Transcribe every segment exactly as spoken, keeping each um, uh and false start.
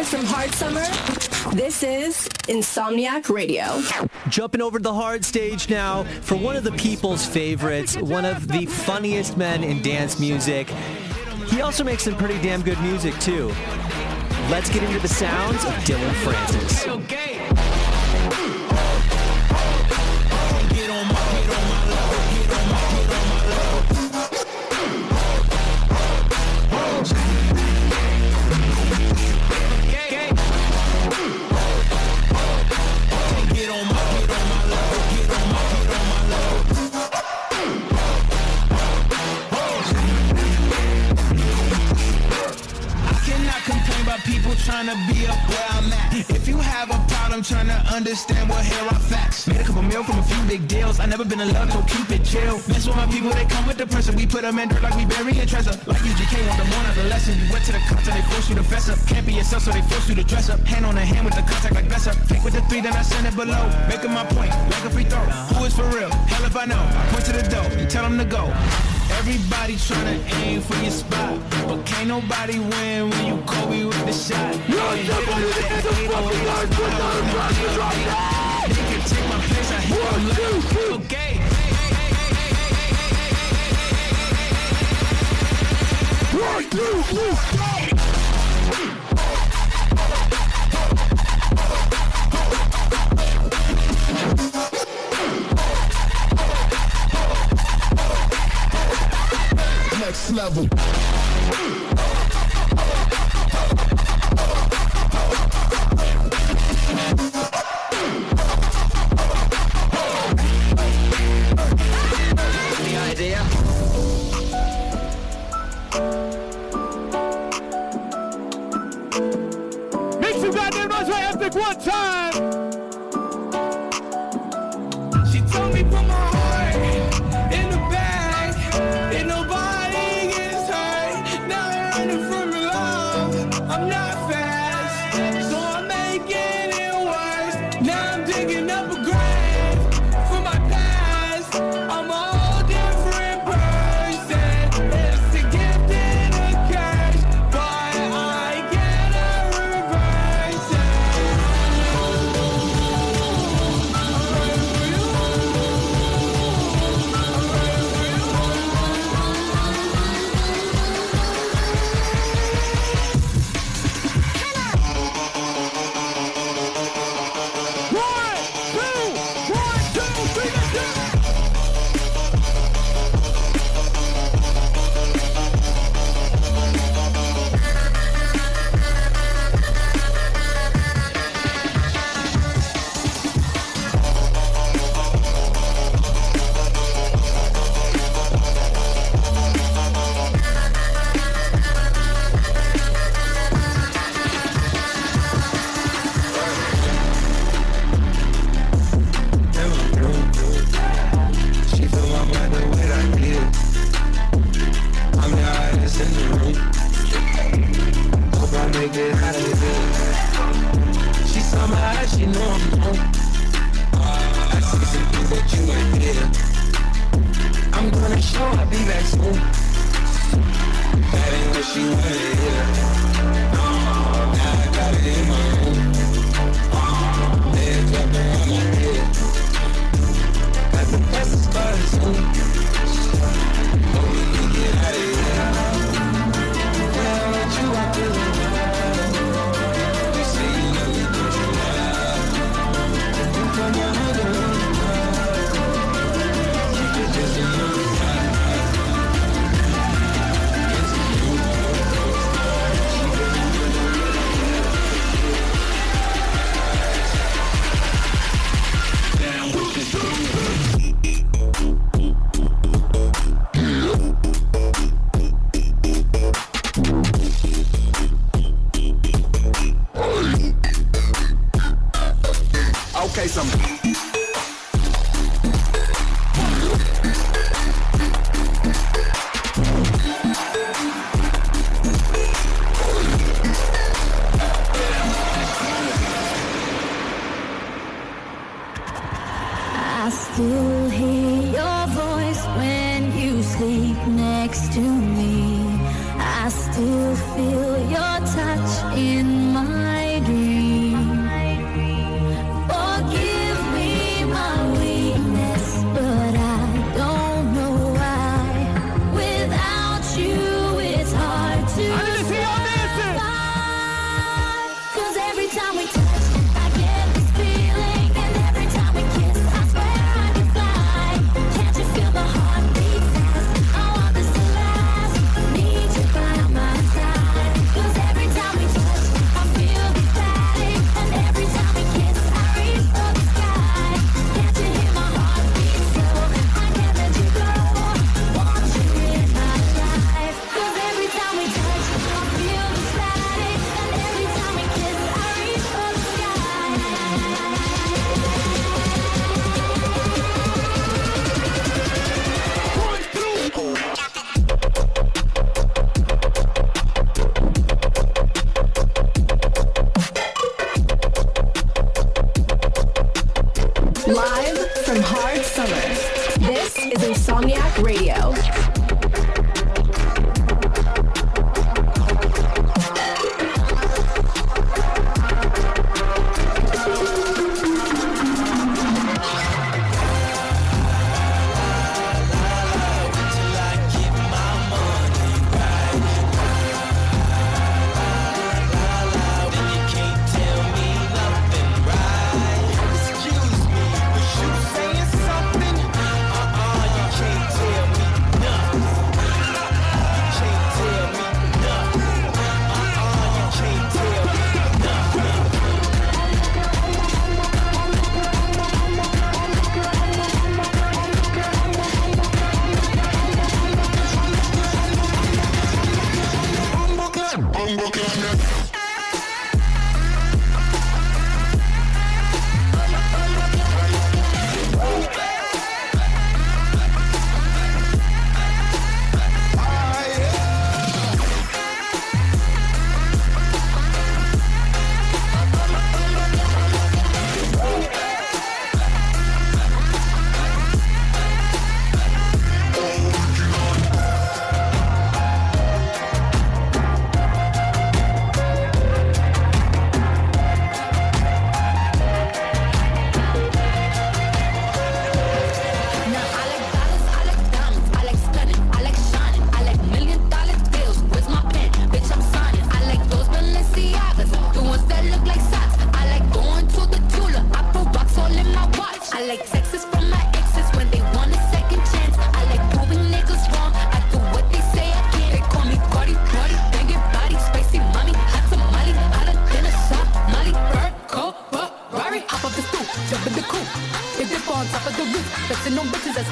guys from Hard Summer. This is Insomniac Radio. Jumping over to the hard stage now for one of the people's favorites, one of the funniest men in dance music. He also makes some pretty damn good music, too. Let's get into the sounds of Dillon Francis. Okay, okay. Trying to be up where I'm at. If you have a problem trying to understand, well, here are facts. Made a couple mil from a few big deals. I never been in love, so keep it chill. Mess with my people, they come with the pressure. We put them in dirt like we bury a treasure. Like U G K on the morning of the lesson. You went to the concert, they force you to fess up. Can't be yourself, so they force you to dress up. Hand on the hand with the contact like Besser. Fake with the three, then I send it below. Making my point, like a free throw. Who is for real? Hell if I know. I point to the dough and tell them to go. Everybody tryna aim for your spot, but can't nobody win when you Kobe with the shot. They can take my place, I hit them like, okay. One, two, three, next level. Any idea? Make some goddamn noise for Epic one time. She told me put my heart in the bag. Ain't nobody gets hurt. Now I'm running from your love. I'm not fast, so I'm making it worse. Now I'm digging up a grave for my past. I'm a whole different person. It's a gift and a curse, but I cannot reverse it. She feel my mind the way I did. I'm the highest in the room. Hope I make it out of here. She saw my eyes, she know I'm home. I see some things that you ain't here. I'm gonna show I'll be back soon. That ain't what she wanted to hear. Now I got it in my room. Legs wrapped around my head. Got the best of started soon. But we can get out of here. When I'm with you, I feel alive. You say you know you control my life. You come my mother on the mind. Keep it just in your mind. It's you. She feeling good on me. Down with the Okay, some. I still hear your voice when you sleep next to me. I still feel your touch in my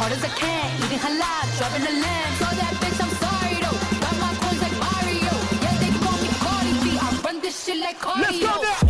hard as I can, eating halal, driving a lamb. So that bitch, I'm sorry though. Got my coins like Mario. Yeah, they call me Cardi B. I run this shit like cardio. Let's go now.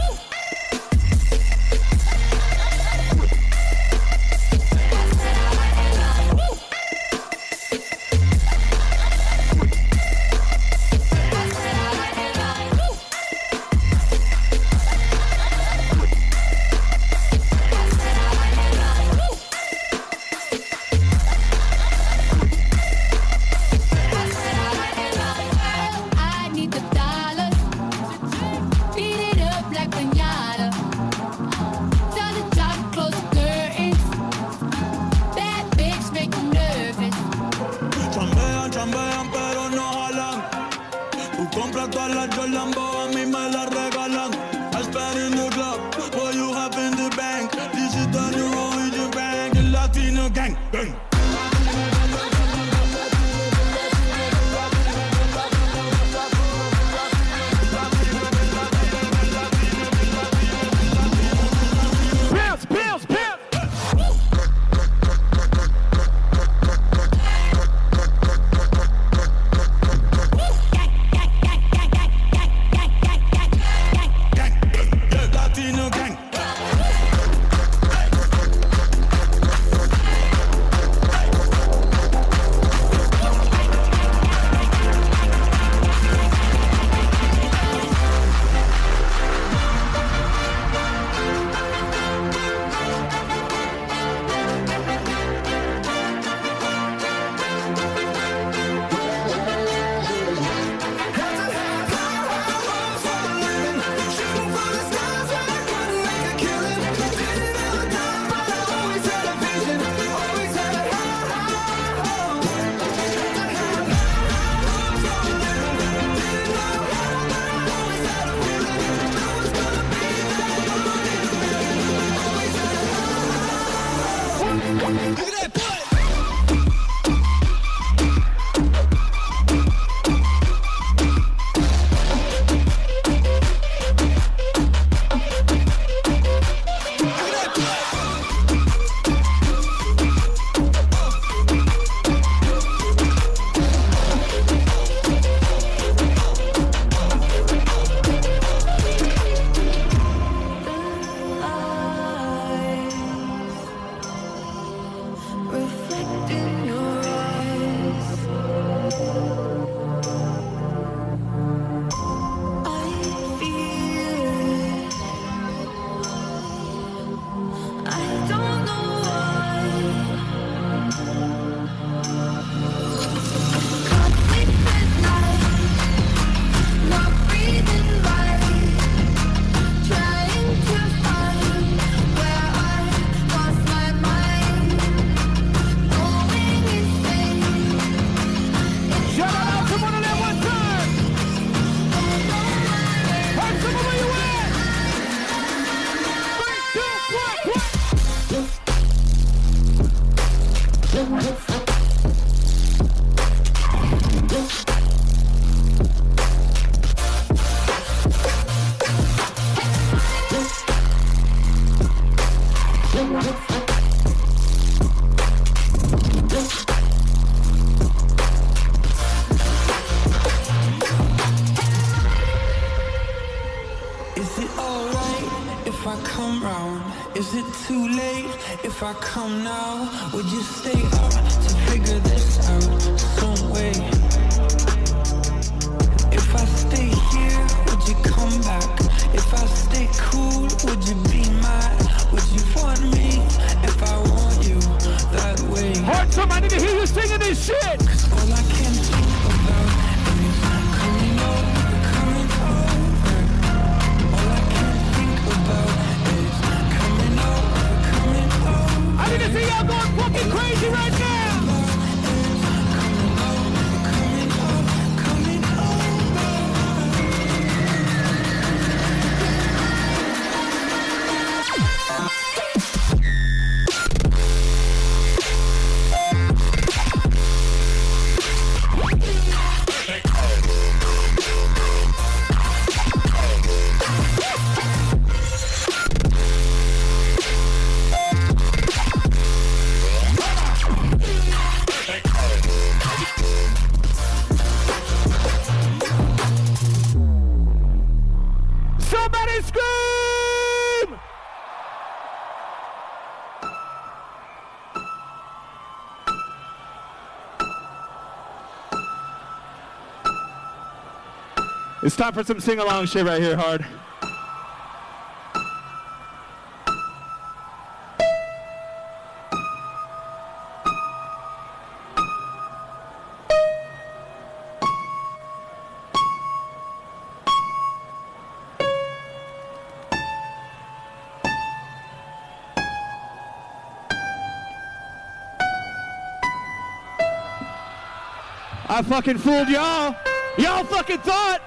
If I come now, would you stay up to figure this out some way? If I stay here, would you come back? If I stay cool, would you be mad? Would you want me if I want you that way? Heart, somebody to hear you singing this shit! Cause all I can think about is coming over, coming over. All I can think about is coming over, coming over. I need to see y'all going fucking crazy right now! Somebody scream! It's time for some sing-along shit right here, Hard. I fucking fooled y'all. Y'all fucking thought.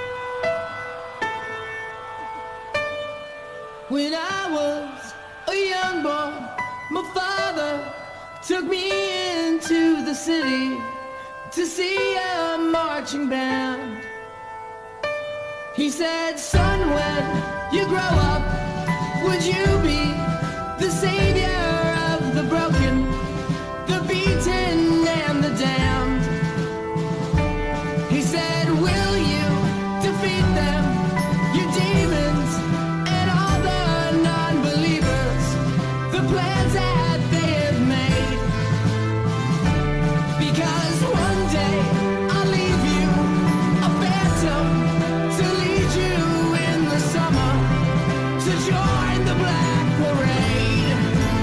When I was a young boy, my father took me into the city to see a marching band. He said, son, when you grow up, would you be the savior of the broken, the beaten, and the damned? He said, will you defeat them, your demons, and all the non-believers, the plans that they have made? Because one day I'll leave you a phantom to lead you in the summer to join the Black Parade.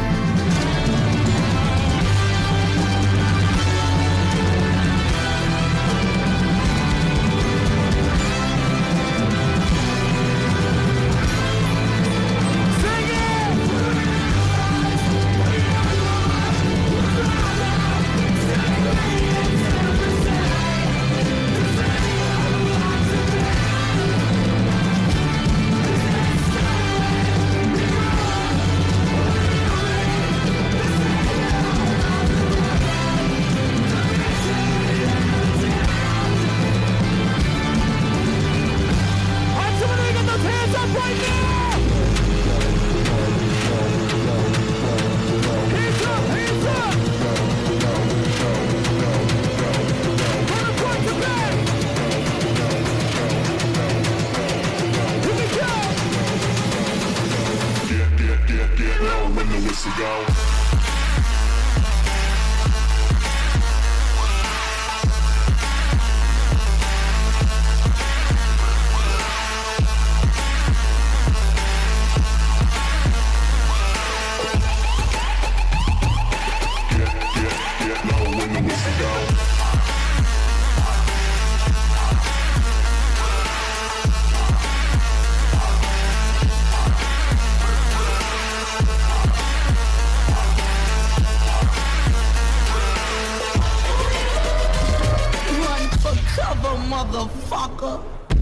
Motherfucker.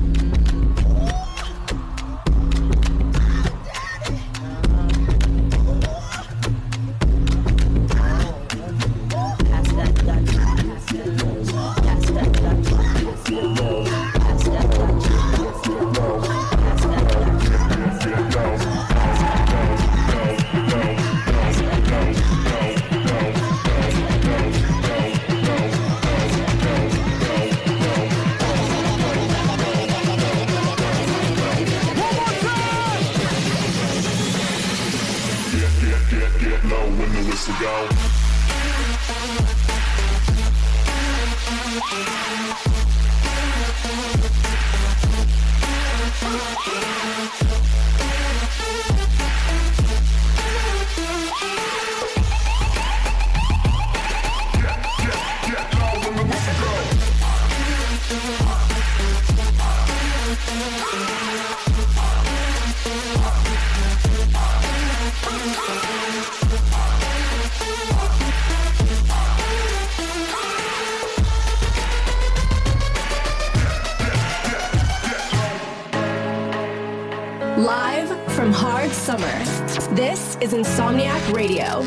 Live from Hard Summer, this is Insomniac Radio.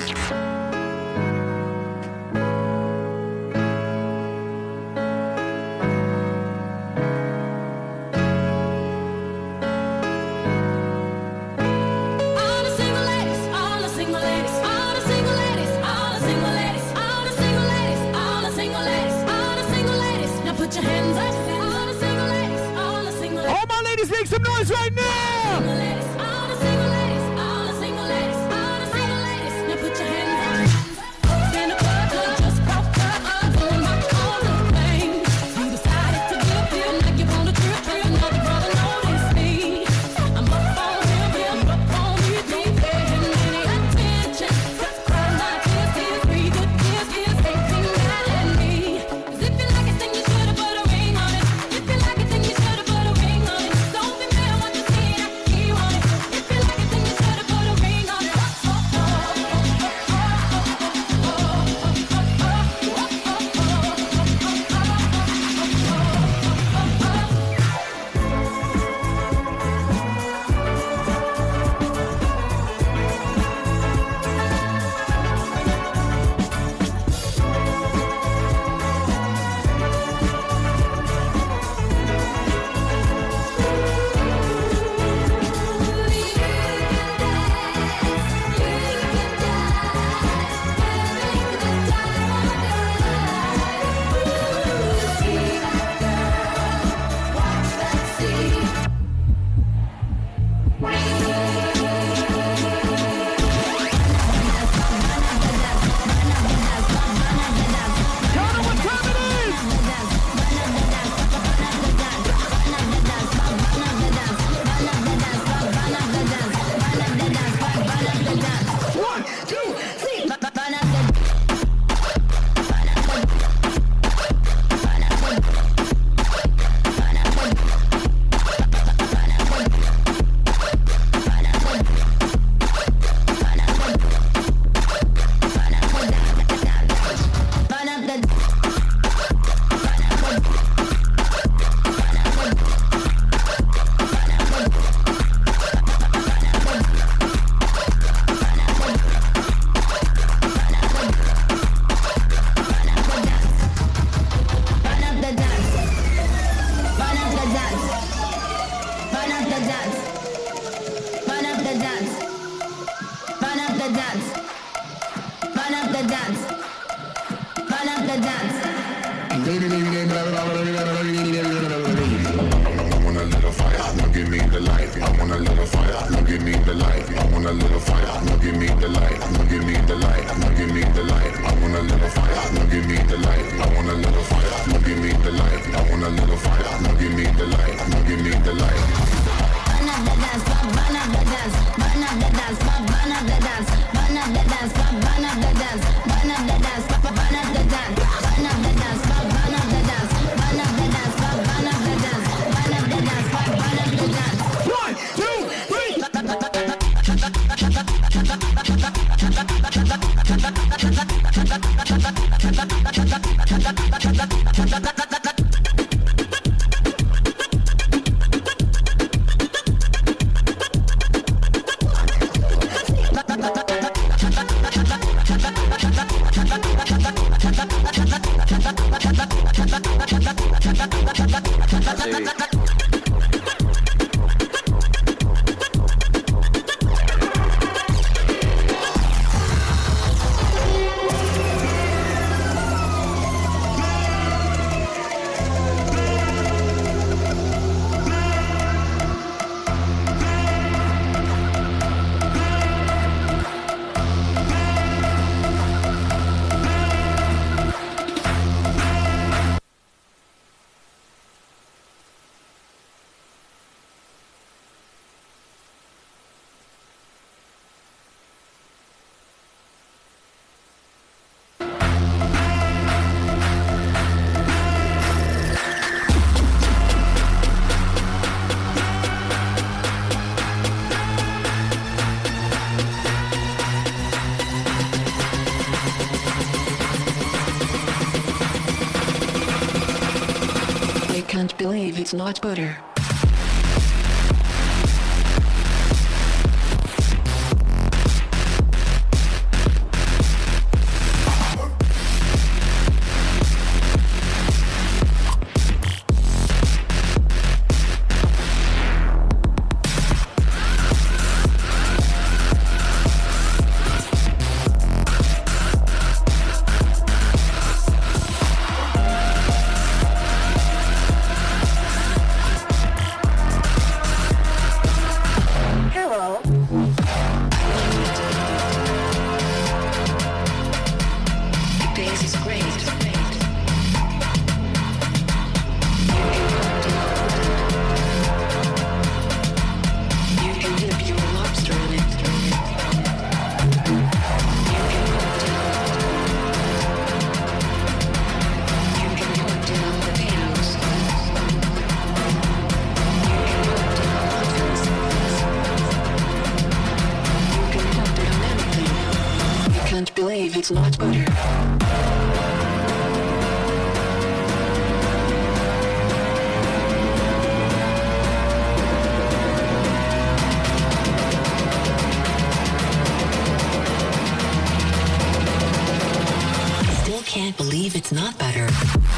Make some noise right now! Can't believe it's not butter. it's not butter. Still can't believe it's not butter.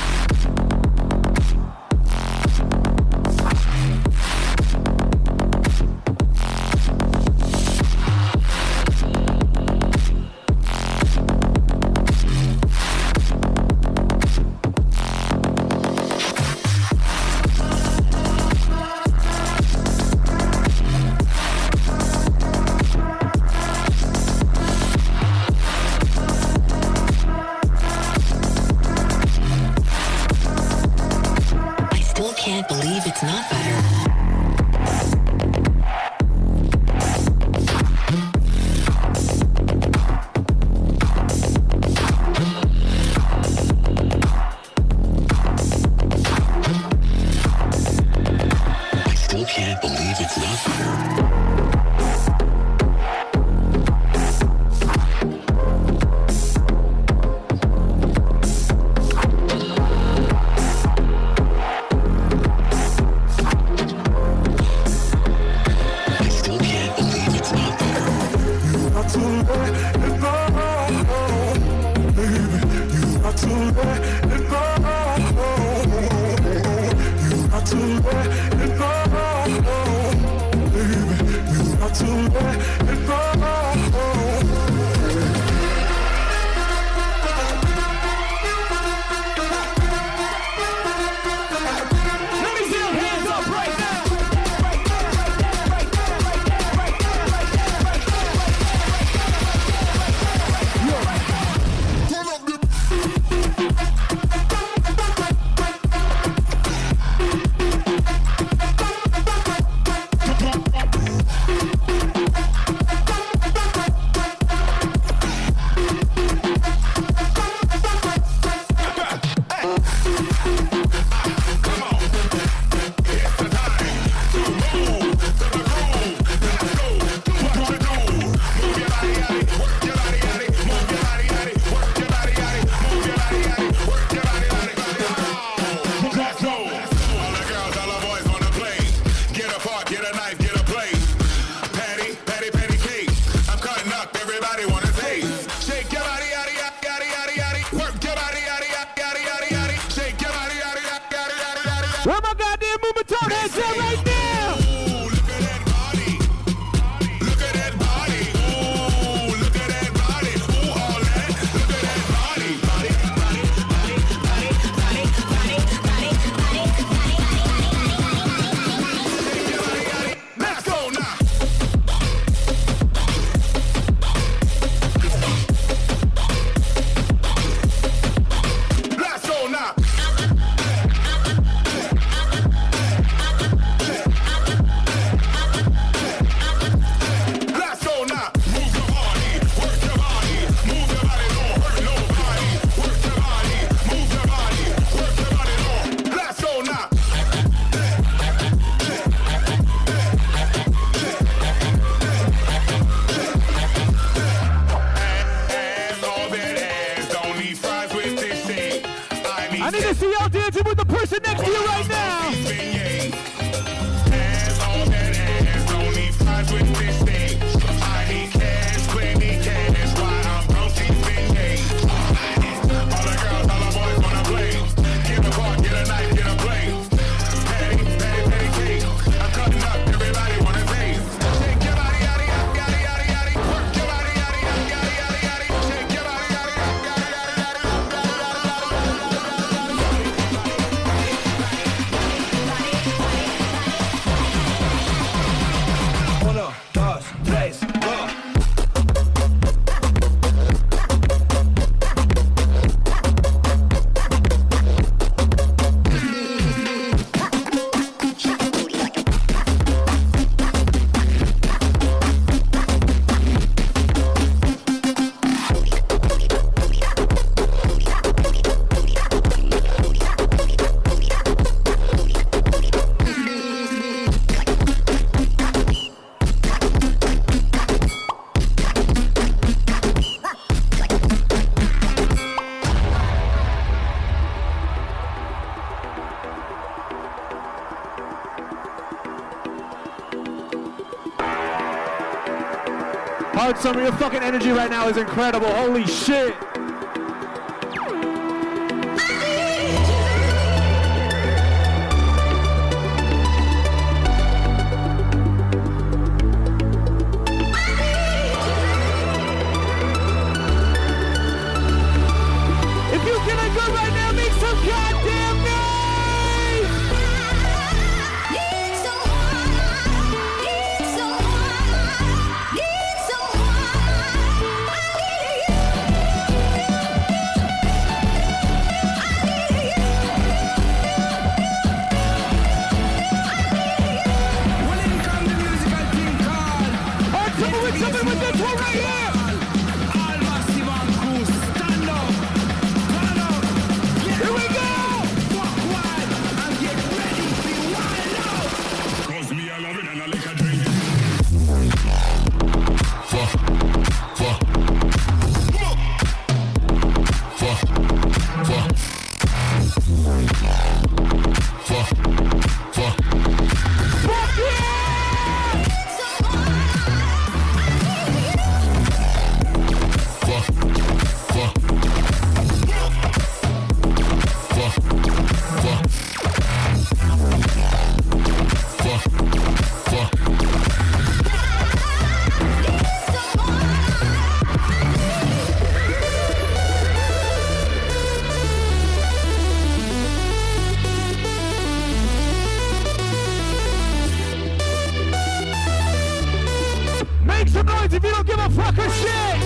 Can't believe it's not butter. I still can't believe it's not butter. Hard Summer, your fucking energy right now is incredible. Holy shit. If you feeling good right now, make some goddamn noise! Need someone, need someone, need someone. I need you. I need you. When it comes to musical thing called Hard Summer with something with this one right here. All massive and crew, stand up. Here we go! Walk wild and get ready to be wild out! Cause me I love it and I like a drink. Fuck. Fuck. Fuck. Fuck. Fuck. Fuck. Fuck yeah! Fuck. Fuck. Fuck, fuck, fuck, fuck. Make some noise if you don't give a fuck or shit.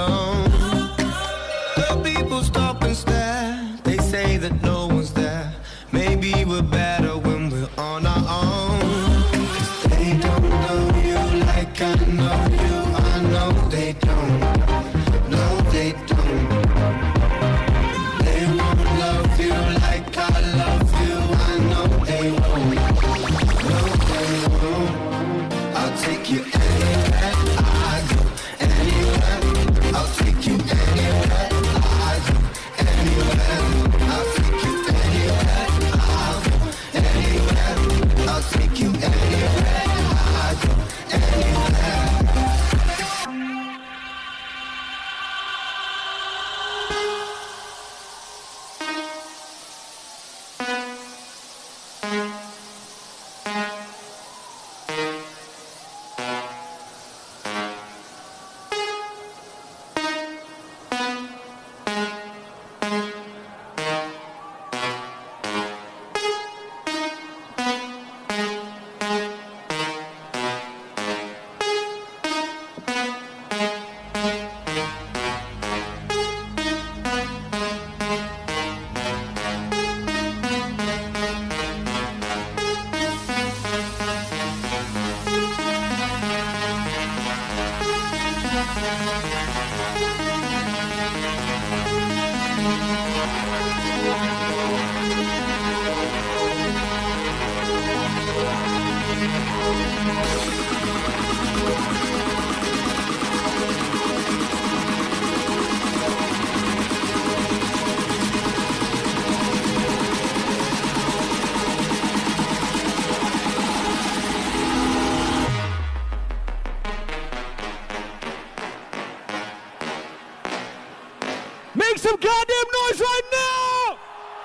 alone. The people stop and stare. They say that no one's there. Maybe we're better when we're on our own. 'Cause they don't know you like I know you. I know they don't. No, they don't. They won't love you like I love you. I know they won't. No, they won't. I'll take you anywhere I go. Anywhere. I'll take you anywhere I go. Anywhere. I'll take you anywhere I go. Anywhere. I'll take you anywhere I go. Anywhere. Make some goddamn noise right now!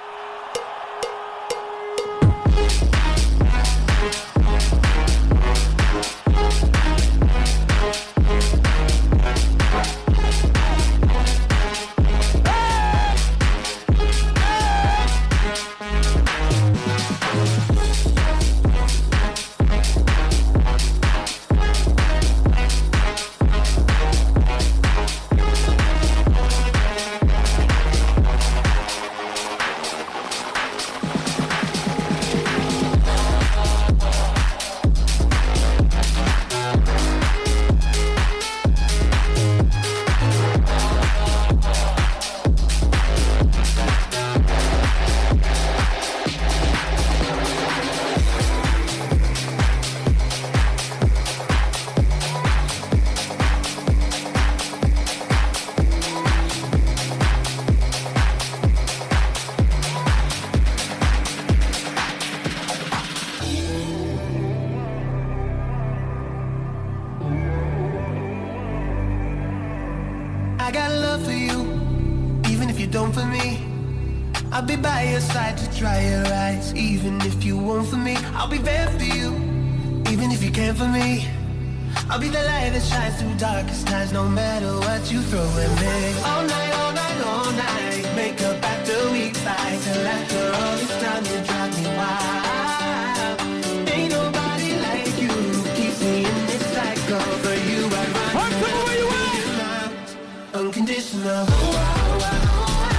I got love for you, even if you don't for me. I'll be by your side to dry your eyes, even if you won't for me. I'll be there for you, even if you can't for me. I'll be the light that shines through darkest times, no matter what you throw at me. All night, all night, all night, make up after we fight, till after all this time you drive me wild. Ain't nobody like you, keeps me in this cycle. For you I run. I'm coming where you at. Unconditional. Oh, oh, oh,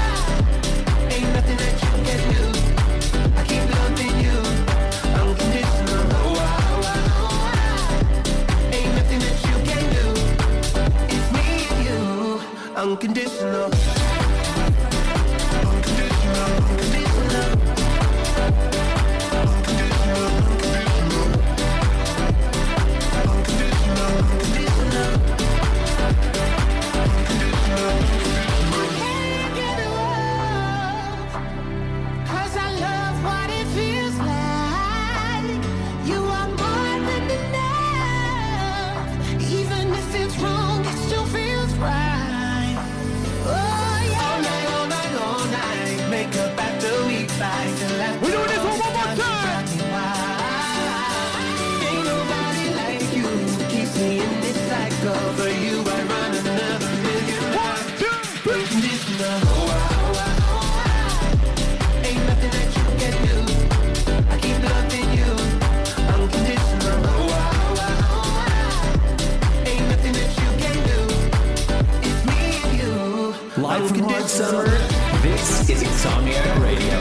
oh. Ain't nothing that you can do. I keep loving you. Unconditional. Oh, oh, oh, oh. Ain't nothing that you can do. It's me and you. Unconditional. Unconditional. Unconditional. Unconditional. Unconditional. Unconditional. Even if it's wrong, it still feels right. Oh, Live from Hard Summer, this is Insomniac Radio.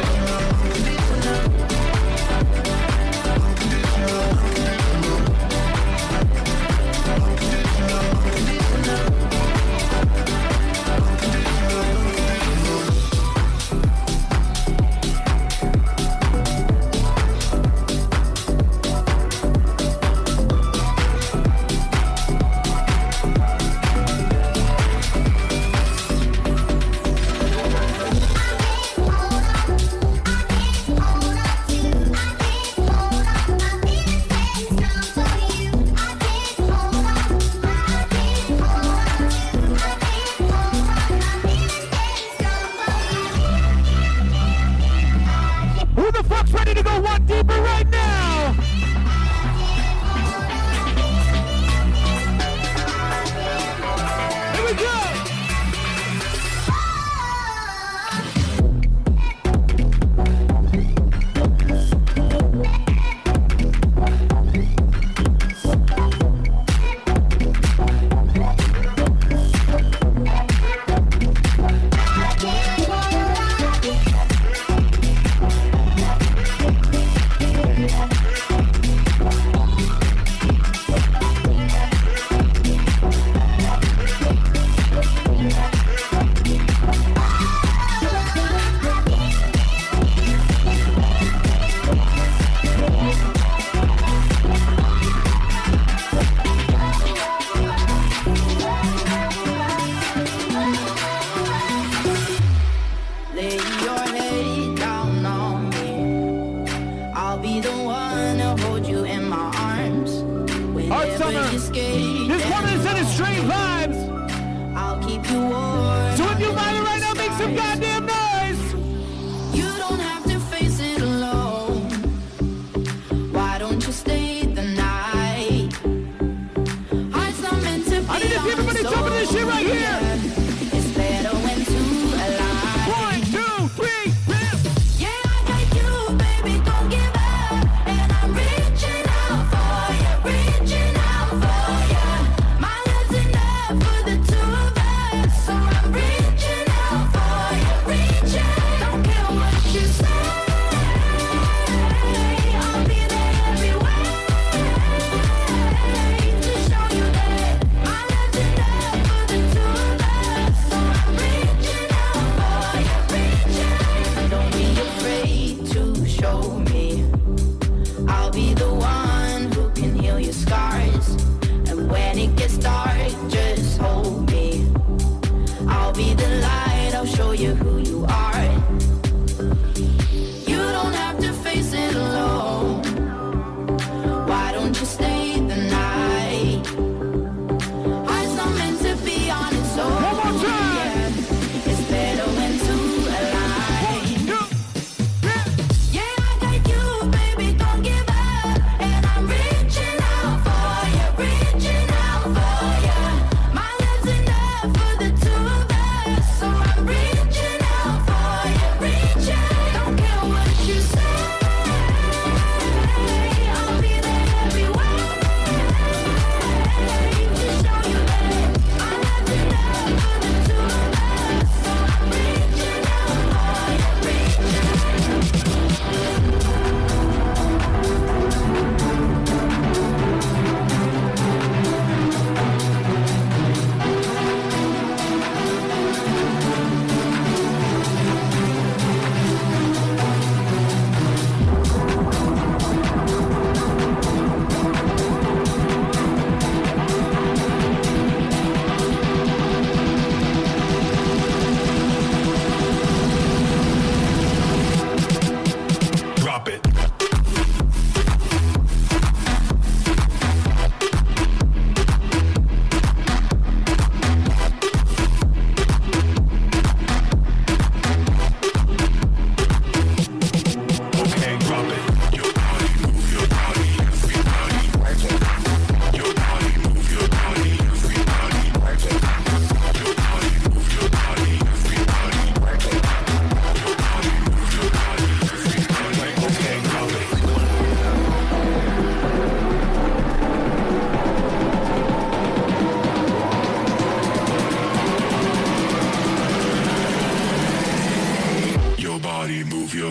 For the two of us, so I'm reaching out for you.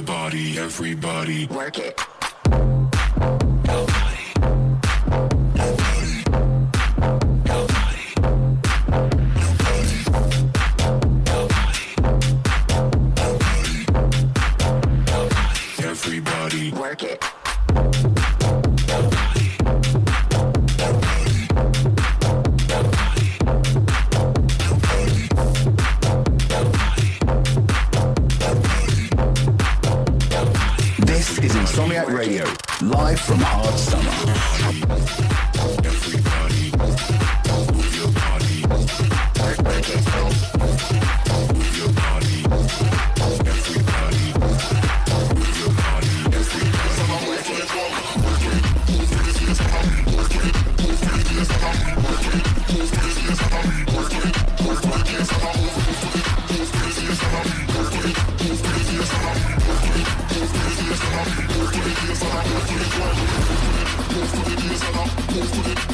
body, everybody. Work it. Everybody. Work it. This is Insomniac Radio, live from Hard Summer. Everybody, move your body. Work, work it. Move your body. Everybody, move your body. Everybody.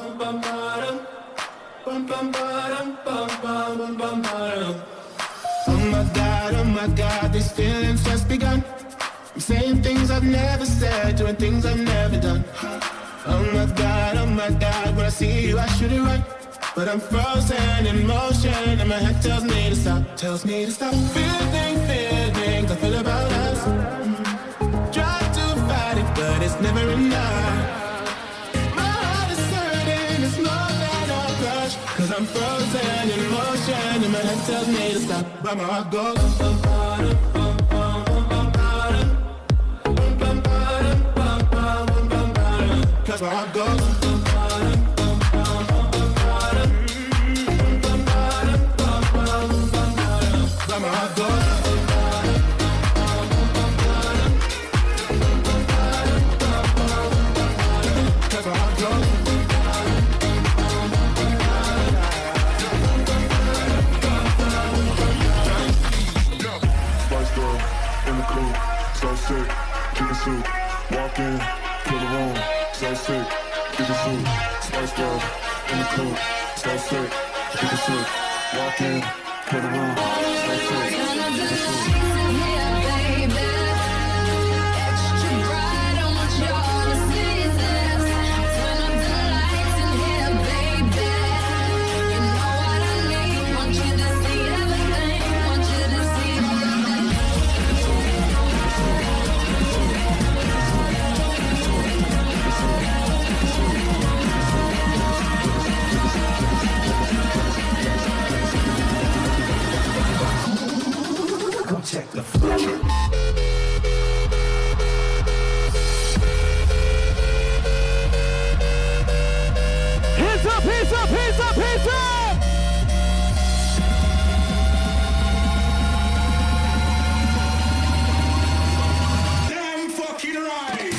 my God, oh my God, these feelings just begun. I'm saying things I've never said, doing things I've never done. Oh my God, oh my God, when I see you I should it right, but I'm frozen in motion and my head tells me to stop, tells me to stop. Feeling, feelings I feel about us. Mm. Try to fight it, but it's never enough. My heart is hurting, it's more than a crush, cause I'm frozen in motion and my head tells me to stop, but my heart goes bum, bum, bum, bum, bum, bum, bum, bum, cause my heart goes my heart goes. Cause my heart goes. Spice girl in the coupe, so sick, chicken soup. Walk in, kill the room, so sick, chicken soup. Spice girl in the coupe, so sick, chicken soup. Walk in, kill the room, so sick, chicken soup. Check the flow. Hands up, hands up, hands up, hands up! Damn fucking right!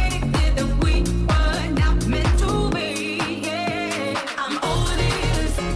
I'm over this.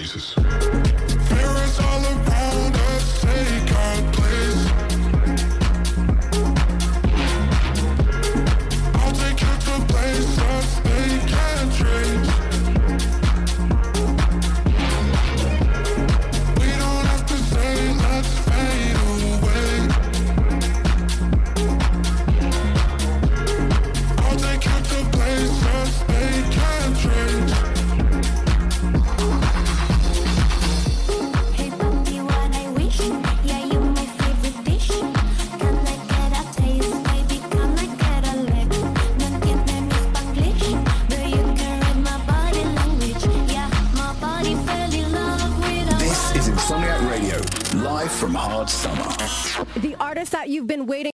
Jesus. Mirrors all around us, take our place. I'll take you to places they can't trace. We don't have to say let's fade away. I'll take you to places they can't trace. Hey puppy, what I wish, yeah, you my favorite dish. Can I get a taste, baby? Can I get a lick? Don't give me Spanglish, but you can read my body language. Yeah, my body fell in love with a. This is Insomniac Radio, live from Hard Summer. The artist that you've been waiting